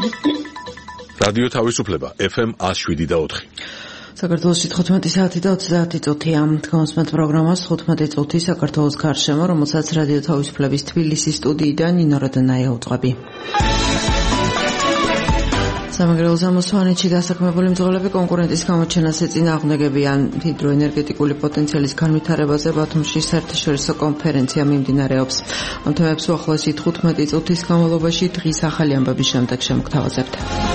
რადიო თავისუფლება FM 107.4. საქართველოში 15 საათი და 30 წუთია. Თქვენს პროგრამას 15 წუთი საქართველოს გარშემო, რომელსაც რადიო თავისუფლების თბილისის სტუდიიდან ნინო როდანაია უძღვები. სამეგრელო ზამოსვანეთში დასაქმებული მძღოლები კონკურენტის გამოჩენას ეწინააღმდეგებიან. ჰიდროენერგეტიკული პოტენციალის განვითარებაზე ბათუმში საერთაშორისო კონფერენცია მიმდინარეობს. ამ თემებს უახლოესი 15 წუთის განმავლობაში დღის ახალი ამბების შემდეგ შემოგთავაზებთ.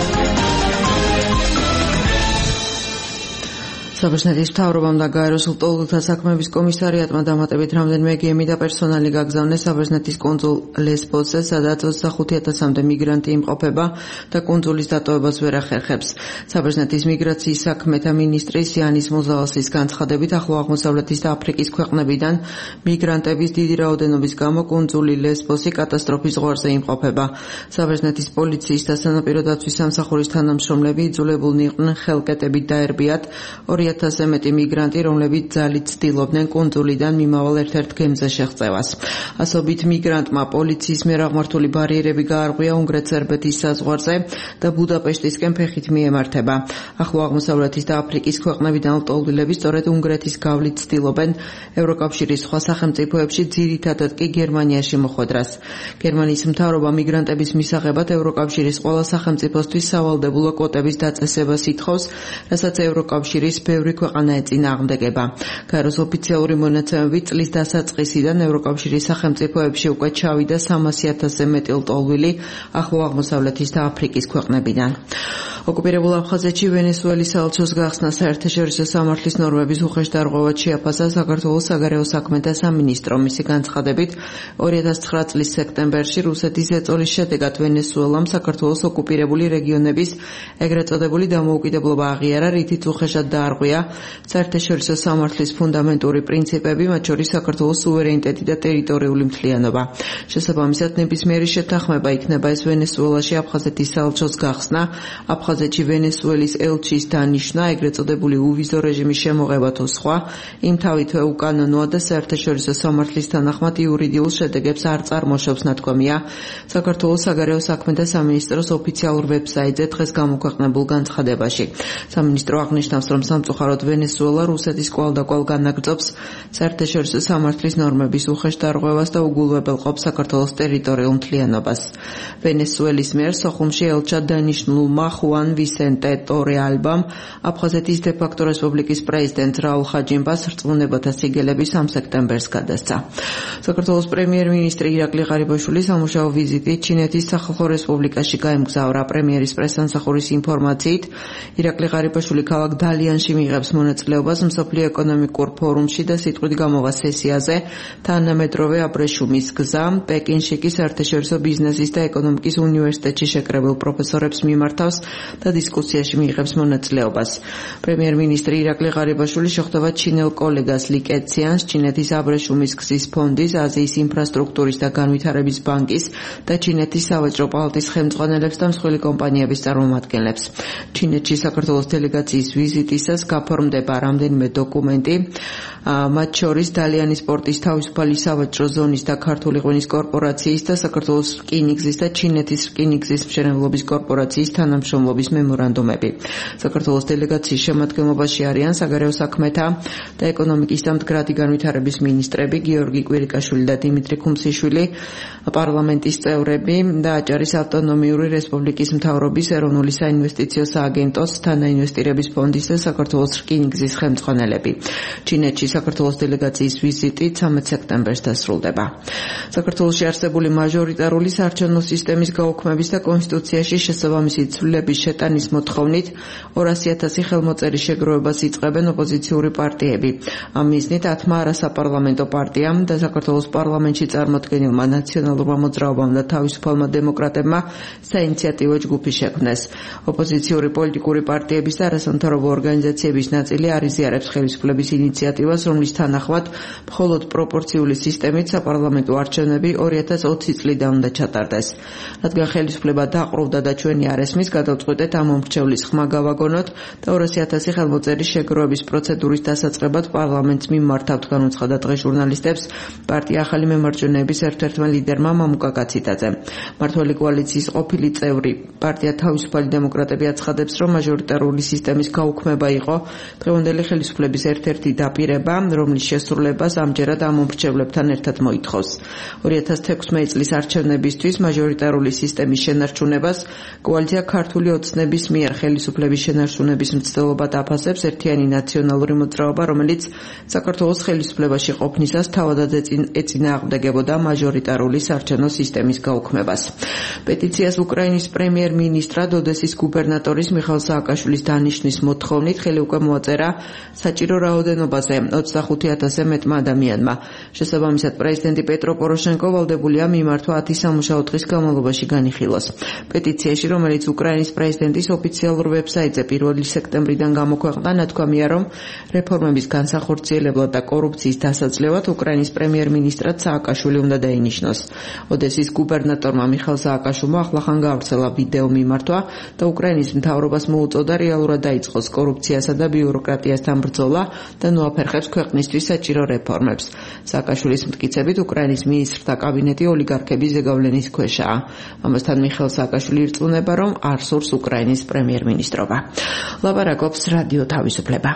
საბერძნეთის მთავრობამ და გაეროს ლტოლვილთა საქმეების კომისარიატმა დამატებით რამდენიმე გემი და პერსონალი გაგზავნეს საბერძნეთის კუნძულ ლესბოსზე, სადაც 25,000-მდე მიგრანტი იმყოფება და კუნძულის დატოვებას ვერ ახერხებს. საბერძნეთის მიგრაციის საქმეთა მინისტრის იანის მოზავასის განცხადებით, ახლო აღმოსავლეთის და აფრიკის ქვეყნებიდან მიგრანტების დიდი რაოდენობის გამო კუნძული ლესბოსი კატასტროფის ზღვარზე იმყოფება. საბერძნეთის პოლიციის და სანაპირო დაცვის სამსახურის თანამშრომლები იძულებულნი იყვნენ ხელკეტებით დაერბიათ 2,000-ზე მეტი მიგრანტი, რომლებიც ძალით ცდილობდნენ კუნძულიდან მიმავალ ერთ-ერთ გემზე შეღწევას. ასობით მიგრანტმა პოლიციის მიერ აღმართული ბარიერები გაარღვია უნგრეთ-სერბეთის საზღვარზე და ბუდაპეშტისკენ ფეხით მიემართება. ახლო აღმოსავლეთის და აფრიკის ქვეყნებიდან ლტოლვილები სწორედ უნგრეთის გავლით ცდილობენ ევროკავშირის სხვა სახელმწიფოებში, ძირითადად კი გერმანიაში მოხვედრას. გერმანიის მთავრობა მიგრანტების მისაღებად ევროკავშირის ყველა სახელმწიფოსთვის სავალდებულო კვოტების დაწესებას ითხოვს, რასაც ევროკავშირის ბევრი ქვეყანა ეწინააღმდეგება. გაეროს ოფიციალური მონაცემებით წლის დასაწყისიდან ევროკავშირის სახელმწიფოებში უკვე ჩავიდა 300,000-ზე მეტი ლტოლვილი ახლო აღმოსავლეთის და აფრიკის ქვეყნებიდან. ოკუპირებულ აფხაზეთში ვენესუელის საელჩოს გახსნა საერთაშორისო სამართლის ნორმების უხეშდარღვევად შეაფასა საქართველოს საგარეო საქმეთა სამინისტრო. მისი განცხადებით, 2009 წლის სექტემბერში რუსეთის ეწოლის შედეგად ვენესუელამ საქართველოს ოკუპირებული რეგიონების ეგრეთ წოდებული დამოუკიდებლობა აღიარა, რითიც უხეშად დაარღვია საერთაშორისო სამართლის ფუნდამენტური პრინციპები, მათ შორის საქართველოს სუვერენიტეტი და ტერიტორიული მთლიანობა. შესაბამისად, ნებისმიერი შეთანხმება იქნება ეს ვენესუელაში აფხაზეთის საელჩოს გახსნა, აფხაზეთში ვენესუელის ელჩის დანიშვნა, ეგრეთ წოდებული უვიზო რეჟიმის შემოღება თუ სხვა, იმთავითვე უკანონოა და საერთაშორისო სამართლის თანახმად იურიდიულ შედეგებს არ წარმოშობს, ნათქვამია საქართველოს საგარეო საქმეთა სამინისტროს ოფიციალურ ვებსაიტზე დღეს გამოქვეყნებულ განცხადებაში. სამინისტრო აღნიშნავს, რომ სამწუხაროდ ვენესუელა რუსეთის კვალდაკვალ განაგრძობს საერთაშორისო სამართლის ნორმების უხეშდარღვევას და უგულვებელყოფს საქართველოს ტერიტორიულ მთლიანობას. ვენესუელის მიერ სოხუმში ელჩად დანიშნულმა ხუან ვისენტე ტორეალბამ აფხაზეთის დე-ფაქტო რესპუბლიკის პრეზიდენტ რაულ ხაჯიმბას რწმუნებათა სიგელები 3 სექტემბერს გადასცა. საქართველოს პრემიერ-მინისტრი ირაკლი ღარიბაშვილი სამუშაო ვიზიტით ჩინეთის სახალხო რესპუბლიკაში გაემგზავრა. პრემიერის პრესსამსახურის ინფორმაციით, ირაკლი ღარიბაშვილი ქალაქ დალიანში მიიღებს მონაწილეობას მსოფლიო ეკონომიკურ ფორუმში და სიტყვით გამოვა სესიაზე თანამედროვე აბრეშუმის გზა. პეკინში კი საერთაშორისო ბიზნესის და ეკონომიკის უნივერსიტეტში შეკრებილ პროფესორებს მიმართავს და დისკუსიაში მიიღებს მონაწილეობას. პრემიერ-მინისტრი ირაკლი ღარიბაშვილი შეხვდება ჩინელ კოლეგას Li კეციანს, ჩინეთის აბრეშუმის გზის ფონდის, აზიის ინფრასტრუქტურის და განვითარების ბანკის და ჩინეთის სავაჭრო პალატის ხელმძღვანელებს და მსხვილი კომპანიების წარმომადგენლებს. ჩინეთში საქართველოს დელეგაციის ვიზიტისას გაფორმდება რამდენიმე დოკუმენტი, მათ შორის დალიანის პორტის თავისუფალი სავაჭრო ზონის და ქართული ღვინის კორპორაციის და საქართველოს რკინიგზის და ჩინეთის რკინიგზის მშენებლობის კორპორაციის თანამშრომლობის მემორანდუმები. საქართველოს დელეგაციის შემადგენლობაში არიან საგარეო საქმეთა და ეკონომიკის და მდგრადი განვითარების მინისტრები გიორგი კვირიკაშვილი და დიმიტრი ქუმსიშვილი, პარლამენტის წევრები და აჭარის ავტონომიური რესპუბლიკის მთავრობის ეროვნული საინვესტიციო სააგენტოს თანაინვესტირების ფონდის და საქართველოს რკინიგზის ხელმძღვანელები. ჩინეთში საქართველოს დელეგაციის ვიზიტი 13 სექტემბერს დასრულდება. საქართველოში არსებული მაჟორიტარული საარჩევნო სისტემის გაუქმების და კონსტიტუციაში შესაბამისი ცვლილების შეტანის მოთხოვნით 200,000 ხელმოწერის შეგროვებას იწყებენ ოპოზიციური პარტიები. ამ მიზნით 10 არასაპარლამენტო პარტიამ და საქართველოს პარლამენტში წარმოდგენილმა ნაციონალურმა მოძრაობამ და თავისუფალმა დემოკრატებმა საინიციატივო ჯგუფი შექმნეს. ოპოზიციური პოლიტიკური პარტიების და არასამთავრობო ორგანიზაციების ნაწილი არ იზიარებს ხელისუფლების ინიციატივას, რომლის თანახმად მხოლოდ პროპორციული სისტემით საპარლამენტო არჩევნები 2020 წლიდან უნდა ჩატარდეს. რადგან ხელისუფლება დაყრდნობა და ჩვენი არ ესმის, გადავწყვიტეთ მივუწოდეთ ამ მომრჩევლის ხმა გავაგონოთ და 200,000 ხელმოწერის შეგროვების პროცედურის დასაწყებად პარლამენტს მიმართავთ, განუცხადა დღეს ჟურნალისტებს პარტია ახალი მემარჯვენეების ერთ-ერთმა ლიდერმა მამუკა კაციტაძემ. მმართველი კოალიციის ყოფილი წევრი პარტია თავისუფალი დემოკრატები აცხადებს, რომ მაჟორიტარული სისტემის გაუქმება იყო დღევანდელი ხელისუფლების ერთ-ერთი დაპირება, რომლის შესრულებას ამჯერად ამ მომრჩევლებთან ერთად მოითხოვს. 2016 წლის არჩევნებისთვის მაჟორიტარული სისტემის შენარჩუნებას კოალიცია ქართული ოცნების მიერ ხელისუფლების შენარჩუნების მცდელობად აფასებს ერთიანი ნაციონალური მოძრაობა, რომელიც საქართველოს ხელისუფლებაში ყოფნისას თავადაც ეწინააღმდეგებოდა მაჟორიტარული საარჩევნო სისტემის გაუქმებას. პეტიციას უკრაინის პრემიერ-მინისტრად ოდესის გუბერნატორის მიხაილ სააკაშვილის დანიშვნის მოთხოვნით ხელი უკვე მოაწერა საჭირო რაოდენობაზე 25,000-ზე მეტმა ადამიანმა. შესაბამისად, პრეზიდენტი პეტრო პოროშენკო ვალდებულია მიმართვა 10 სამუშაო დღის განმავლობაში განიხილოს. პეტიციაში, რომელიც უკრაინის პრეზიდენტის ოფიციალურ ვებსაიტზე 1 სექტემბრიდან გამოქვეყნდა, ნათქვამია, რომ რეფორმების განსახორციელებლად და კორუფციის დასაძლევად უკრაინის პრემიერ-მინისტრად სააკაშვილი უნდა დაინიშნოს. ოდესის გუბერნატორმა მიხაილ სააკაშვილმა ახლახან გაავრცელა ვიდეო მიმართვა და უკრაინის მთავრობას მოუწოდა რეალურად დაიწყოს კორუფციასა და ბიუროკრატიასთან ბრძოლა და ნოაფერხებს ქვეყნისთვის საჭირო რეფორმებს. სააკაშვილის მტკიცებით, უკრაინის მინისტრთა კაბინეტი ოლიგარქების ზეგავლენის ქვეშაა. ამასთან მიხაილ სააკაშვილი ირწმუნება, რომ არ სურს უკრაინის პრემიერ-მინისტრობა. ლაპარაკობს რადიო თავისუფლება.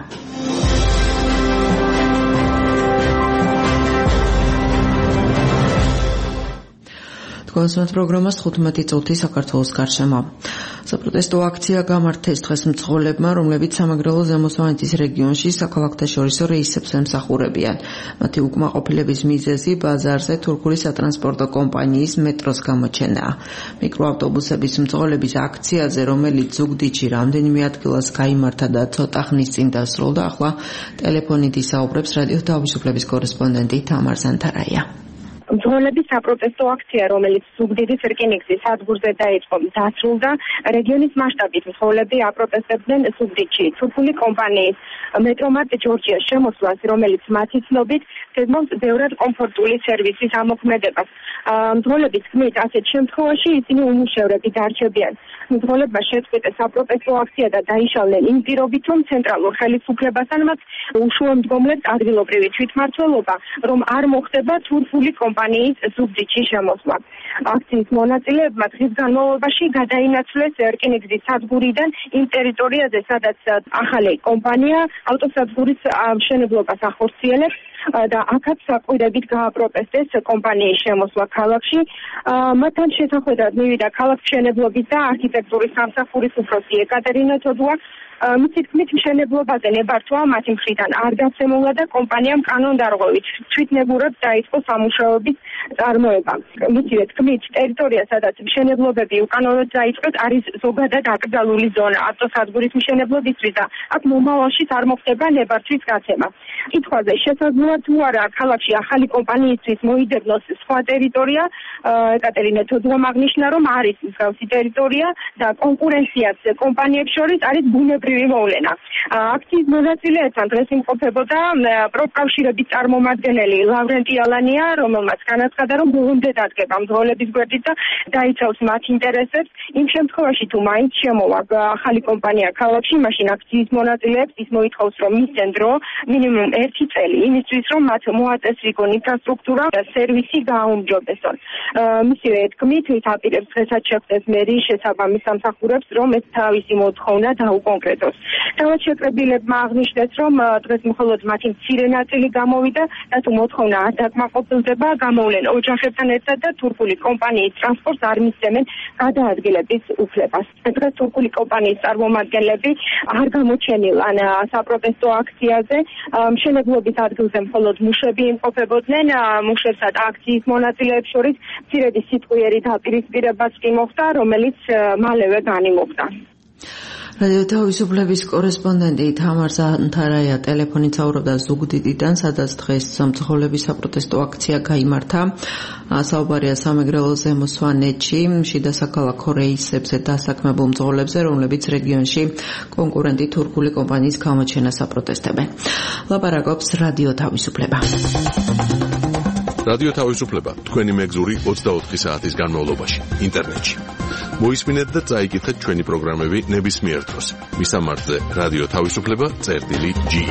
კონსულტ პროგრამას 15 წუთი საქართველოს გარშემო. საპროტესტო აქცია გამართეს დღეს მძღოლებმა, რომლებიც სამეგრელო ზემოსვანეთის რეგიონში საქალაქთაშორისო რეისებს ემსახურებიან. მათი უკმაყოფილების მიზეზი ბაზარზე თურქული სატრანსპორტო კომპანიის მეტროს გამოჩენაა. მიკროავტობუსების მძღოლების აქციაზე, რომელიც ზუგდიდში რამდენიმე ადგილას გაიმართა და ცოტა ხნის წინ დასრულდა, ახლა ტელეფონით ისაუბრებს რადიო თავისუფლების კორესპონდენტი თამარ ზანთარაია. მძღოლების საპროტესტო აქცია, რომელიც ზუგდიდის რკინიგზის სადგურზე დაიწყო, დასრულდა. რეგიონის მასშტაბით მძღოლები აპროტესტებდნენ ზუგდიდში თურქული კომპანიის მეტრომატ ჯორჯიას შემოსვლას, რომელიც მათი ცნობით გეგმავს ბევრად კომფორტული სერვისის ამოქმედებას. მძღოლების თქმით, ასეთ შემთხვევაში ისინი უმუშევრები დარჩებიან. მძღოლებმა შეწყვიტეს საპროტესტო აქცია და დაიშალნენ იმ პირობით, რომ ცენტრალურ ხელისუფლებასთან მათ უშუალომდგომლებს ადგილობრივი თვითმმართველობა, რომ არ მოხდება თურქული კომპანიის ზუგდიდში შემოსვლა. აქციის მონაწილეებმა დღის განმავლობაში გადაინაცვლეს რკინიგზის სადგურიდან იმ ტერიტორიაზე, სადაც ახალი კომპანია ავტოსადგურის მშენებლობას ახორციელებს და აქაც საყვირებით გააპროტესტეს კომპანიის შემოსვლა ქალაქში. მათთან შესახვედრად მივიდა ქალაქმშენებლობის და არქიტექტურის სამსახურის უფროსი ეკატერინა თოდუა. მისი თქმით, მშენებლობაზე ნებართვა მათი მხრიდან არ გასცემულა და კომპანიამ კანონდარღვევით თვითნებურად დაიწყო სამუშაოების წარმოება. მისივე თქმით, ტერიტორია, სადაც მშენებლობები უკანონოდ დაიწყეს, არის ზოგადად აკრძალული ზონა ავტოსადგურის მშენებლობისთვის და აქ მომავალში არ მოხდება ნებართვის გაცემა. კითხვაზე შესაძლოა თუ არა ქალაქში ახალი კომპანიისთვის მოიძებნოს სხვა ტერიტორია, ეკატერინა თოდუამ აღნიშნა, რომ არის მსგავსი ტერიტორია და კონკურენციაც კომპანიებს შორის არის ბუნებრივი მოვლენა. აქციის მონაწილეებთან დღეს იმყოფებოდა პროფკავშირების წარმომადგენელი ლავრენტი ალანია, რომელმაც განაცხადა, რომ ბოლომდე დადგება მძღოლების გვერდით და დაიცავს მათ ინტერესებს. იმ შემთხვევაში თუ მაინც შემოვა ახალი კომპანია ქალაქში, მაშინ აქციის მონაწილეებს ის მოითხოვს, რომ მისცენ დრო მინიმუმ 1 წელი იმისთვის, რომ მათ მოაწესრიგონ ინფრასტრუქტურა და სერვისი გააუმჯობესონ. მისივე თქმით, ის აპირებს დღესაც შეხვდეს მერიის შესაბამის სამსახურებს, რომ ეს თავისი მოთხოვნა დაუკონკრეტოს. თავად შეკრებილებმა აღნიშნეს, რომ დღეს მხოლოდ მათი მცირე ნაწილი გამოვიდა და თუ მოთხოვნა არ დაკმაყოფილდება, გამოვლენ ოჯახებთან ერთად და თურქული კომპანიის ტრანსპორტს არ მისცემენ გადაადგილების უფლებას. დღეს თურქული კომპანიის წარმომადგენლები არ გამოჩენილან საპროტესტო აქციაზე. მშენებლობის ადგილზე მხოლოდ მუშები იმყოფებოდნენ. მუშებსა და აქციის მონაწილეებს შორის მცირედი სიტყვიერი დაპირისპირებაც კი მოხდა, რომელიც მალევე განიმოხდა. რადიო თავისუფლების კორესპონდენტი თამარ ზანთარაია ტელეფონით საუბრობდა ზუგდიდიდან, სადაც დღეს მძღოლების საპროტესტო აქცია გაიმართა. საუბარია სამეგრელო ზემოსვანეთში შიდა საქალაქო რეისებზე დასაქმებულ მძღოლებზე, რომლებიც რეგიონში კონკურენტი თურქული კომპანიის გამოჩენას აპროტესტებენ. ლაპარაკობს რადიო თავისუფლება. რადიო თავისუფლება თქვენი მეგზური 24 საათის განმავლობაში ინტერნეტში მოისმინეთ და წაიკითხეთ ჩვენი პროგრამები ნებისმიერ დროს. მისამართზე რადიო თავისუფლება წერტილი.ge.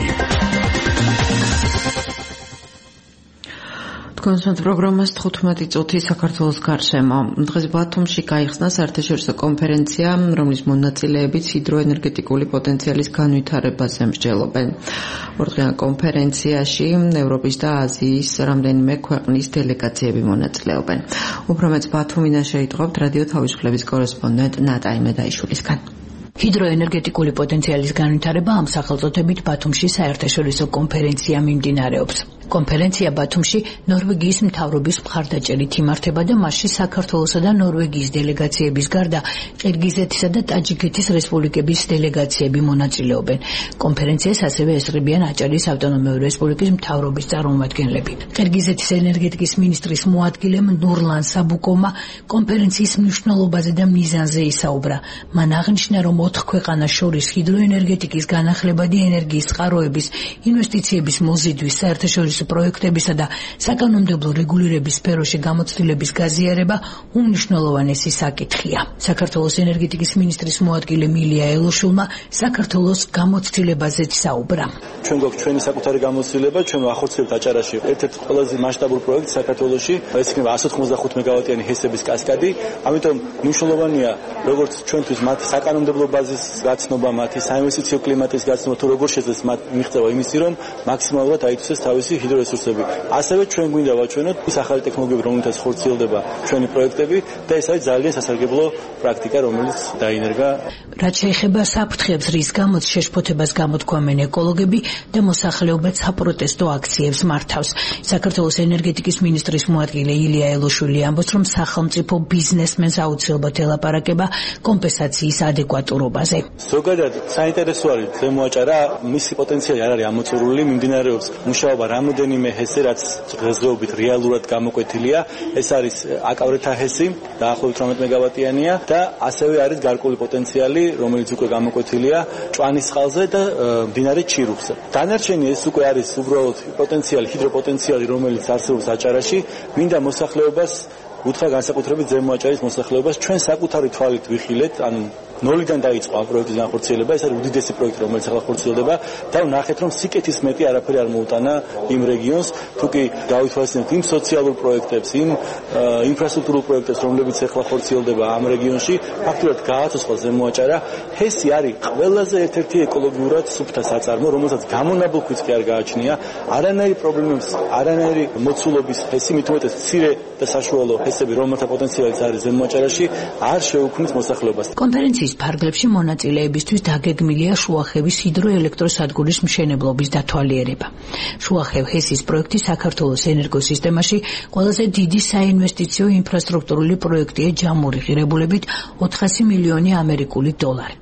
კონსულტ პროგრამას 15 წუთი საქართველოს გარშემო. დღეს ბათუმში გაიხსნა საერთაშორისო კონფერენცია, რომლის მონაწილეებიც ჰიდროენერგეტიკული პოტენციალის განვითარებაზე მსჯელობენ. ორდღიან კონფერენციაში ევროპის და აზიის რამდენიმე ქვეყნის დელეგაციები მონაწილეობენ. უფრო მეც ბათუმიდან შეიტყობთ რადიო თავისუფლების კორესპონდენტ ნატაი მედაიშვილისგან. ჰიდროენერგეტიკული პოტენციალის განვითარება ამ სახელწოდებით ბათუმში საერთაშორისო კონფერენცია მიმდინარეობს. კონფერენცია ბათუმში ნორვეგიის მთავრობის მხარდაჭერით იმართება და მასში საქართველოსა და ნორვეგიის დელეგაციების გარდა ყირგიზეთისა და ტაჯიკეთის რესპუბლიკების დელეგაციები მონაწილეობენ. კონფერენციას ასევე ესწრებიან აჭარის ავტონომიური რესპუბლიკის მთავრობის წარმომადგენლები. ყირგიზეთის ენერგეტიკის მინისტრის მოადგილემ ნურლან საბუკოვმა კონფერენციის მნიშვნელობაზე და მიზანზე ისაუბრა. მან აღნიშნა, რომ 4 ქვეყანას შორის ჰიდროენერგეტიკის განახლებადი ენერგიის წყაროების ინვესტიციების მოზიდვის საერთაშორისო პროექტებისა და საკანონმდებლო რეგულირების სფეროში გამოცდილების გაზიარება უმნიშვნელოვანესი საკითხია. საქართველოს ენერგეტიკის მინისტრის მოადგილე მილია ელოშულმა საქართველოს გამოცდილებაზეც საუბრა. ჩვენ გვაქვს ჩვენი საკუთარი გამოცდილება, ჩვენ ახორციელებთ აჭარაში ერთ-ერთი ყველაზე მასშტაბური პროექტი საქართველოში, ეს იქნება 195 მეგავატიანი ჰესების კასკადი, ამიტომ მნიშვნელოვანია როგორც ჩვენთვის მათი საკანონმდებლო ბაზის გაცნობა, მათი საინვესტიციო კლიმატის გაცნობა, თუ როგორ შეძლეს მათ მიღწევა იმისი, რომ მაქსიმალურად აითვისეს თავისი ჰიდრორესურსები. ასევე ჩვენ გვინდა ვაჩვენოთ ის ახალი ტექნოლოგიები, რომელთაც ხორციელდება ჩვენი პროექტები და ეს არის ძალიან სასარგებლო პრაქტიკა, რომელიც დაინერგა. რაც შეეხება საფრთხეებს, რის გამოც შეშფოთებას გამოთქვამენ ეკოლოგები და მოსახლეობაც საპროტესტო აქციებს მართავს. საქართველოს ენერგეტიკის მინისტრის მოადგილე ილია ელოშვილი ამბობს, რომ სახელმწიფო ბიზნესმენს აუცილებლად ელაპარაკება კომპენსაციის ადეკვატურობაზე. ზოგადად საინტერესო არის ზემოაჭარა, მისი პოტენციალი არ არის ამოწურული, მიმდინარეობს მუშაობა რამოდენიმე ჰესე, რაც დღესდღეობით რეალურად გამოკვეთილია. ეს არის აკავრეთა ჰესი, დაახლოებით 18 მეგავატიანია და ასევე არის გარკვეული პოტენციალი, რომელიც უკვე გამოკვეთილია ჭვანისწყალზე და მდინარე ჩირუხზე. დანარჩენი ეს უკვე არის უბრალოდ პოტენციალი, ჰიდროპოტენციალი, რომელიც არსებობს აჭარაში, მინდა მოსახლეობას უთხრა განსაკუთრებით ზემოაჭარის მოსახლეობას ჩვენ საკუთარი თვალით ვიხილეთ, ანუ ნოლიდან დაიწყო ამ პროექტის განხორციელება, ეს არის უდიდესი პროექტი, რომელიც ახლა ხორციელდება და ვნახეთ, რომ სიკეთის მეტი არაფერი არ მოუტანა იმ რეგიონს, თუკი გავითვალისწინებთ იმ სოციალურ პროექტებს, იმ ინფრასტრუქტურულ პროექტებს, რომლებიც ახლა ხორციელდება ამ რეგიონში, ფაქტობრივად გააცოცხლა ზემოაჭარა. ჰესი არის ყველაზე ერთ-ერთი ეკოლოგიურად სუფთა საწარმო, რომელსაც გამონაბოლქვით კი არ გააჩნია, არანაირი პრობლემებს, არანაირი მოცულობის ჰესი, მით უმეტეს მცირე და საშუალო ჰესები, რომელთა პოტენციალიც არის ზემოაჭარაში, არ შეუქმნის მოსახლეობას. კონფერენციის ფარგლებში მონაწილეებისთვის დაგეგმილია შუახევის ჰიდროელექტროსადგურის მშენებლობის დათვალიერება. შუახევ ჰესის პროექტი საქართველოს ენერგოსისტემაში ყველაზე დიდი საინვესტიციო ინფრასტრუქტურული პროექტია ჯამური ღირებულებით 400 მილიონი ამერიკული დოლარი.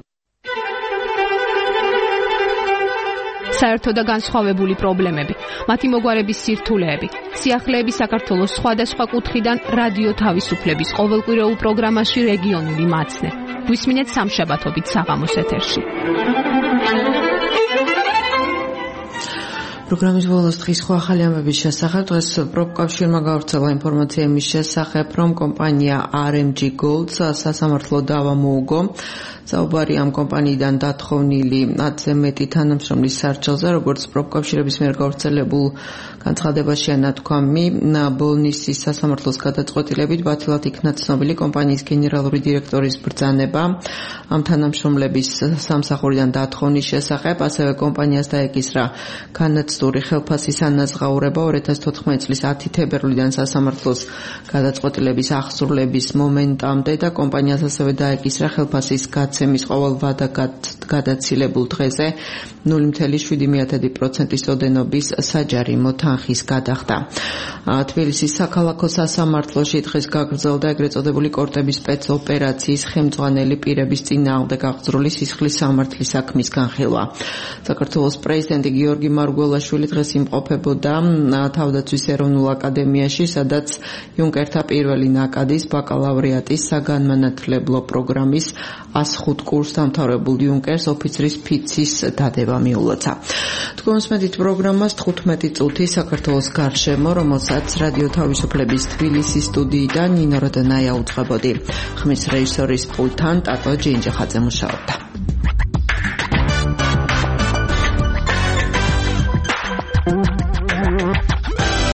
საერთო და განსხვავებული პრობლემები, მათი მოგვარების სირთულეები, სიახლეები საქართველოს სხვადასხვა კუთხიდან რადიო თავისუფლების ყოველკვირეულ პროგრამაში რეგიონული მაცნე. გვისმინეთ სამშაბათობით საღამოს ეთერში. პროგრამის ბოლოს დღის ხო ახალი ამბების შესახებ. დღეს პროფკავშირმა გავრცელა ინფორმაცია იმის შესახებ, რომ კომპანია RMG Gold სასამართლო დავა მოუგო. საუბარი ამ კომპანიიდან დათხოვნილი 10-ზე მეტი თანამშრომლის სარჩელზე, როგორც პროფკავშირების მიერ გავრცელებულ განცხადებაშია ნათქვამი, ბოლნისის სასამართლოს გადაწყვეტილებით ბათილად იქნა ცნობილი კომპანიის გენერალური დირექტორის ბრძანება ამ თანამშრომლების სამსახურიდან დათხოვნის შესახებ, ასევე კომპანიას დაეკისრა განაცდური ხელფასის ანაზღაურება 2014 წლის 10 თებერვლიდან სასამართლოს გადაწყვეტილების აღსრულების მომენტამდე და კომპანიას ასევე დაეკისრა ხელფასის გაცემის ყოველ ვადა გადაცილებულ დღეზე 0.7% ოდენობის საჯარიმო თანხის გადახდა. თბილისის საქალაქო სასამართლოში დღეს გაგრძელდა ეგრეთ წოდებული კორტების სპეცოპერაციის ხელმძღვანელი პირების წინააღმდეგ აღძრული სისხლის სამართლის საქმის განხილვა. საქართველოს პრეზიდენტი გიორგი მარგველაშვილი მამრიშვილი დღეს იმყოფებოდა თავდაცვის ეროვნულ აკადემიაში, სადაც იუნკერთა პირველი ნაკადის ბაკალავრიატის საგანმანათლებლო პროგრამის 105 კურსს დამთავრებულ იუნკერს ოფიცრის ფიცის დადება მიულოცა. თქვენს მედით პროგრამას 15 წუთი საქართველოს გარშემო, რომელსაც რადიო თავისუფლების თბილისის სტუდიიდან ნინო როდონაია უძღვებოდი. ხმის რეჟისორის პულტთან ტატო ჯინჯახაძე მუშაობდა.